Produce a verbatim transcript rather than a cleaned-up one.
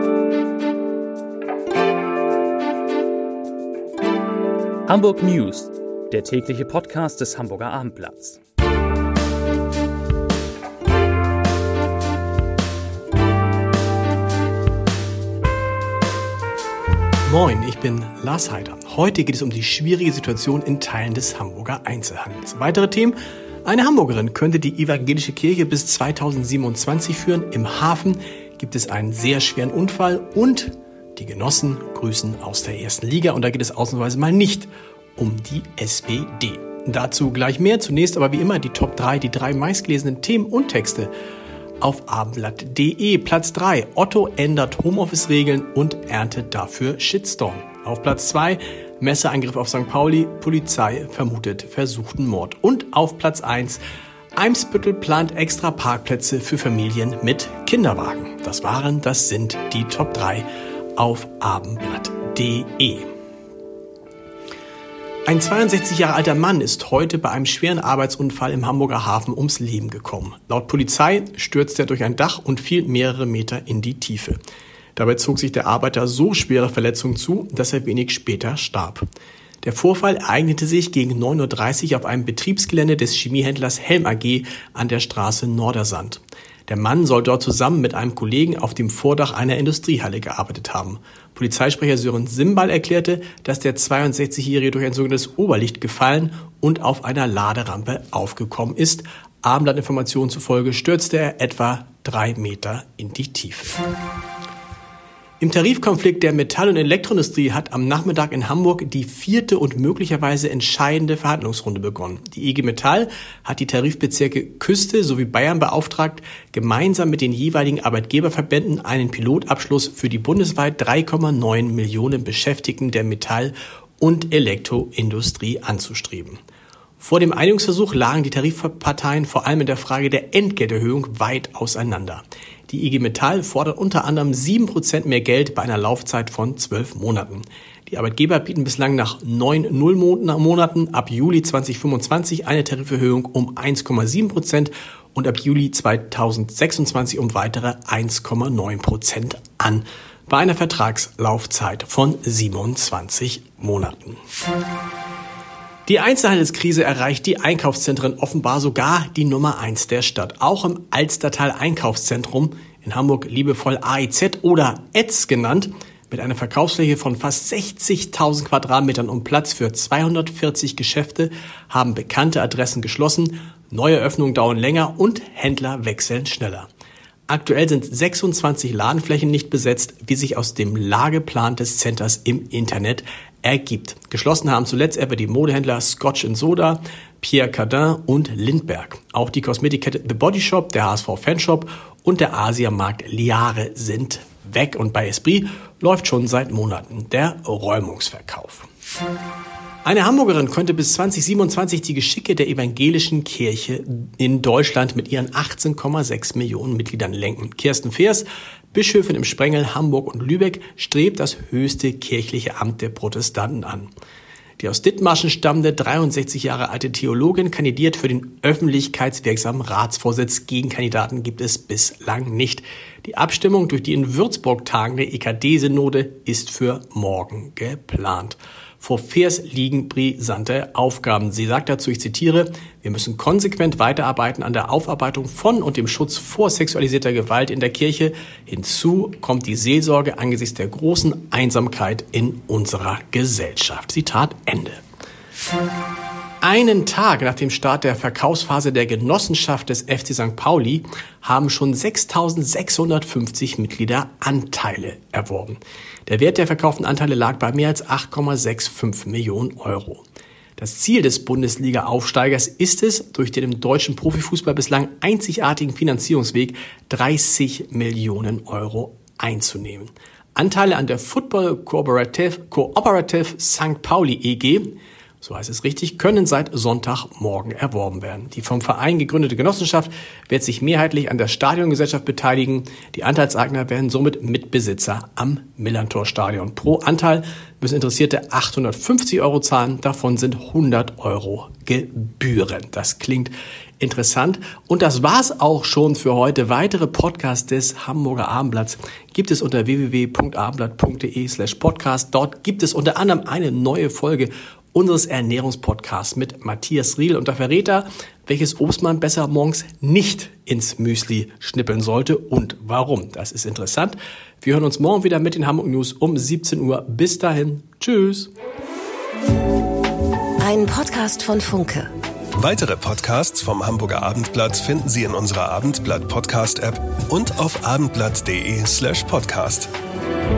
Hamburg News, der tägliche Podcast des Hamburger Abendblatts. Moin, ich bin Lars Heider. Heute geht es um die schwierige Situation in Teilen des Hamburger Einzelhandels. Weitere Themen: Eine Hamburgerin könnte die evangelische Kirche bis zweitausendsiebenundzwanzig führen. Im Hafen gibt es einen sehr schweren Unfall und die Genossen grüßen aus der ersten Liga. Und da geht es ausnahmsweise mal nicht um die S P D. Dazu gleich mehr. Zunächst aber wie immer die Top drei, die drei meistgelesenen Themen und Texte auf abendblatt punkt de. Platz drei. Otto ändert Homeoffice-Regeln und erntet dafür Shitstorm. Auf Platz zwei. Messerangriff auf Sankt Pauli. Polizei vermutet versuchten Mord. Und auf Platz eins. Eimsbüttel plant extra Parkplätze für Familien mit Kinderwagen. Das waren, das sind die Top drei auf abendblatt punkt de. Ein zweiundsechzig Jahre alter Mann ist heute bei einem schweren Arbeitsunfall im Hamburger Hafen ums Leben gekommen. Laut Polizei stürzte er durch ein Dach und fiel mehrere Meter in die Tiefe. Dabei zog sich der Arbeiter so schwere Verletzungen zu, dass er wenig später starb. Der Vorfall ereignete sich gegen neun Uhr dreißig auf einem Betriebsgelände des Chemiehändlers Helm A G an der Straße Nordersand. Der Mann soll dort zusammen mit einem Kollegen auf dem Vordach einer Industriehalle gearbeitet haben. Polizeisprecher Sören Simbal erklärte, dass der zweiundsechzigjährige durch ein sogenanntes Oberlicht gefallen und auf einer Laderampe aufgekommen ist. Abendblattinformationen zufolge stürzte er etwa drei Meter in die Tiefe. Im Tarifkonflikt der Metall- und Elektroindustrie hat am Nachmittag in Hamburg die vierte und möglicherweise entscheidende Verhandlungsrunde begonnen. Die I G Metall hat die Tarifbezirke Küste sowie Bayern beauftragt, gemeinsam mit den jeweiligen Arbeitgeberverbänden einen Pilotabschluss für die bundesweit drei Komma neun Millionen Beschäftigten der Metall- und Elektroindustrie anzustreben. Vor dem Einigungsversuch lagen die Tarifparteien vor allem in der Frage der Entgelterhöhung weit auseinander. Die I G Metall fordert unter anderem sieben Prozent mehr Geld bei einer Laufzeit von zwölf Monaten. Die Arbeitgeber bieten bislang nach neun Nullmonaten ab Juli zweitausendfünfundzwanzig eine Tariferhöhung um eins Komma sieben Prozent und ab Juli zweitausendsechsundzwanzig um weitere eins Komma neun Prozent an, bei einer Vertragslaufzeit von siebenundzwanzig Monaten. Die Einzelhandelskrise erreicht die Einkaufszentren offenbar sogar die Nummer eins der Stadt. Auch im Alstertal Einkaufszentrum, in Hamburg liebevoll A I Z oder E Z genannt, mit einer Verkaufsfläche von fast sechzigtausend Quadratmetern und Platz für zweihundertvierzig Geschäfte, haben bekannte Adressen geschlossen, neue Öffnungen dauern länger und Händler wechseln schneller. Aktuell sind sechsundzwanzig Ladenflächen nicht besetzt, wie sich aus dem Lageplan des Centers im Internet ergibt. Geschlossen haben zuletzt etwa die Modehändler Scotch and Soda, Pierre Cardin und Lindberg. Auch die Kosmetikkette The Body Shop, der H S V Fanshop und der Asiamarkt Liare sind weg. Und bei Esprit läuft schon seit Monaten der Räumungsverkauf. Eine Hamburgerin könnte bis zweitausendsiebenundzwanzig die Geschicke der evangelischen Kirche in Deutschland mit ihren achtzehn Komma sechs Millionen Mitgliedern lenken. Kirsten Feers, Bischöfin im Sprengel, Hamburg und Lübeck, strebt das höchste kirchliche Amt der Protestanten an. Die aus Dithmarschen stammende dreiundsechzig Jahre alte Theologin kandidiert für den öffentlichkeitswirksamen Ratsvorsitz. Gegenkandidaten gibt es bislang nicht. Die Abstimmung durch die in Würzburg tagende E K D-Synode ist für morgen geplant. Vor Feers liegen brisante Aufgaben. Sie sagt dazu, ich zitiere, wir müssen konsequent weiterarbeiten an der Aufarbeitung von und dem Schutz vor sexualisierter Gewalt in der Kirche. Hinzu kommt die Seelsorge angesichts der großen Einsamkeit in unserer Gesellschaft. Zitat Ende. Einen Tag nach dem Start der Verkaufsphase der Genossenschaft des F C Sankt Pauli haben schon sechstausendsechshundertfünfzig Mitglieder Anteile erworben. Der Wert der verkauften Anteile lag bei mehr als acht Komma fünfundsechzig Millionen Euro. Das Ziel des Bundesliga-Aufsteigers ist es, durch den im deutschen Profifußball bislang einzigartigen Finanzierungsweg dreißig Millionen Euro einzunehmen. Anteile an der Football Cooperative, Cooperative Sankt Pauli E G so heißt es richtig, können seit Sonntagmorgen erworben werden. Die vom Verein gegründete Genossenschaft wird sich mehrheitlich an der Stadiongesellschaft beteiligen. Die Anteilseigner werden somit Mitbesitzer am Millerntor-Stadion. Pro Anteil müssen Interessierte achthundertfünfzig Euro zahlen, davon sind hundert Euro Gebühren. Das klingt interessant. Und das war's auch schon für heute. Weitere Podcasts des Hamburger Abendblatts gibt es unter w w w punkt abendblatt punkt d e slash podcast. Dort gibt es unter anderem eine neue Folge unseres Ernährungspodcasts mit Matthias Riel. Und da verrät er, welches Obst man besser morgens nicht ins Müsli schnippeln sollte und warum. Das ist interessant. Wir hören uns morgen wieder mit den Hamburg News um siebzehn Uhr. Bis dahin. Tschüss. Ein Podcast von Funke. Weitere Podcasts vom Hamburger Abendblatt finden Sie in unserer Abendblatt Podcast App und auf abendblatt punkt d e slash podcast.